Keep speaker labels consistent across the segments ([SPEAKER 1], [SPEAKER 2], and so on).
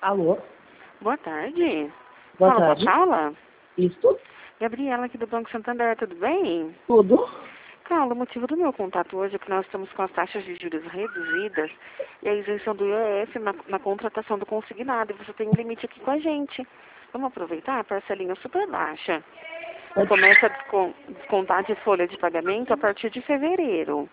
[SPEAKER 1] Alô?
[SPEAKER 2] Boa tarde.
[SPEAKER 1] Boa
[SPEAKER 2] Fala com
[SPEAKER 1] tarde.
[SPEAKER 2] a Paula?
[SPEAKER 1] Isso?
[SPEAKER 2] Gabriela aqui do Banco Santander, tudo bem?
[SPEAKER 1] Tudo?
[SPEAKER 2] Paula, o motivo do meu contato hoje é que nós estamos com as taxas de juros reduzidas e a isenção do IOF na contratação do consignado. E você tem um limite aqui com a gente. Vamos aproveitar? A parcelinha super baixa. Começa a descontar de folha de pagamento a partir de fevereiro.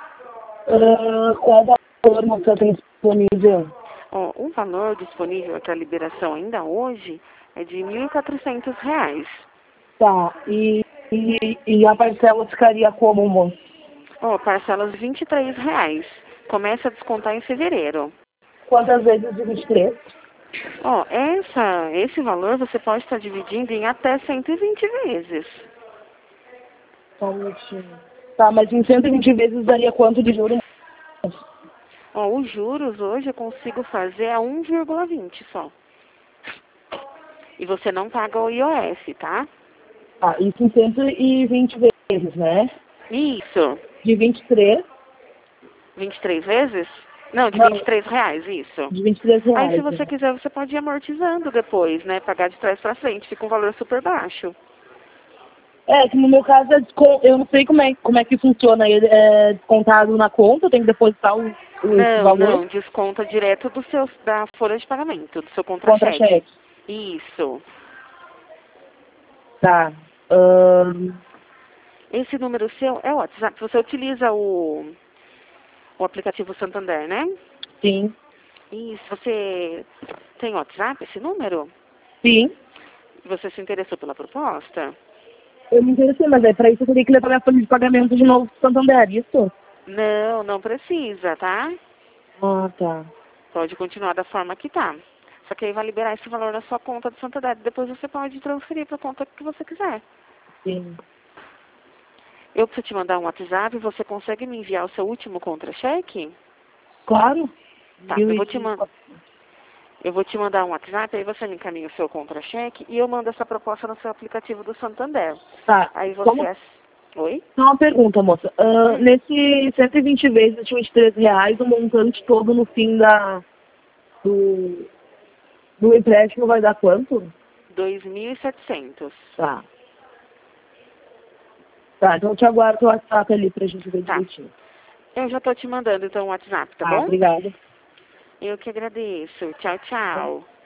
[SPEAKER 1] Qual valor você tem disponível?
[SPEAKER 2] Ó, o valor disponível para liberação ainda hoje é de R$ 1.400.
[SPEAKER 1] Tá. E a parcela ficaria como, moço?
[SPEAKER 2] Ó, parcelas R$ 23. Começa a descontar em fevereiro.
[SPEAKER 1] Quantas vezes de 23?
[SPEAKER 2] Ó, esse valor você pode estar dividindo em até 120 vezes.
[SPEAKER 1] Só um minutinho. Tá, mas em 120 vezes daria quanto de juros?
[SPEAKER 2] Ó, os juros hoje eu consigo fazer a 1,20 só. E você não paga o IOF, tá?
[SPEAKER 1] Ah, isso em 120 vezes, né?
[SPEAKER 2] Isso.
[SPEAKER 1] De 23?
[SPEAKER 2] 23 vezes? Não, de
[SPEAKER 1] Não,
[SPEAKER 2] R$ 23, isso.
[SPEAKER 1] de 23
[SPEAKER 2] Aí, se
[SPEAKER 1] reais,
[SPEAKER 2] você
[SPEAKER 1] né?
[SPEAKER 2] quiser, você pode ir amortizando depois, né? Pagar de trás pra frente. Fica um valor super baixo.
[SPEAKER 1] É, que no meu caso eu não sei como é que funciona. Ele é descontado na conta, tem que depositar esse
[SPEAKER 2] Não,
[SPEAKER 1] valor
[SPEAKER 2] não. Desconta direto da folha de pagamento, do seu
[SPEAKER 1] contra
[SPEAKER 2] contra-cheque.
[SPEAKER 1] cheque.
[SPEAKER 2] Isso.
[SPEAKER 1] Tá.
[SPEAKER 2] Esse número seu é o WhatsApp. Você utiliza o aplicativo Santander, né?
[SPEAKER 1] Sim.
[SPEAKER 2] Isso. Você tem WhatsApp, esse número?
[SPEAKER 1] Sim.
[SPEAKER 2] Você se interessou pela proposta?
[SPEAKER 1] Eu me interessei, mas aí pra isso eu teria que levar minha folha de pagamento de novo pro Santander, isso?
[SPEAKER 2] Não, não precisa, tá?
[SPEAKER 1] Ah, tá.
[SPEAKER 2] Pode continuar da forma que tá. Só que aí vai liberar esse valor na sua conta do Santander. Depois você pode transferir para a conta que você quiser.
[SPEAKER 1] Sim.
[SPEAKER 2] Eu preciso te mandar um WhatsApp. Você consegue me enviar o seu último contra-cheque?
[SPEAKER 1] Claro.
[SPEAKER 2] Tá,
[SPEAKER 1] Mil
[SPEAKER 2] eu
[SPEAKER 1] e...
[SPEAKER 2] vou te mandar um WhatsApp, aí você me encaminha o seu contra-cheque e eu mando essa proposta no seu aplicativo do Santander.
[SPEAKER 1] Tá.
[SPEAKER 2] Aí você...
[SPEAKER 1] Como...
[SPEAKER 2] Oi?
[SPEAKER 1] Só uma pergunta, moça. Nesse 120 vezes de 23 reais, o montante todo no fim do, do empréstimo vai dar quanto?
[SPEAKER 2] 2.700.
[SPEAKER 1] Tá. Tá, então eu te aguardo o WhatsApp ali pra gente ver
[SPEAKER 2] Tá.
[SPEAKER 1] direitinho.
[SPEAKER 2] Eu já tô te mandando então o WhatsApp, tá
[SPEAKER 1] Tá,
[SPEAKER 2] bom?
[SPEAKER 1] obrigada.
[SPEAKER 2] Eu que agradeço. Tchau, tchau.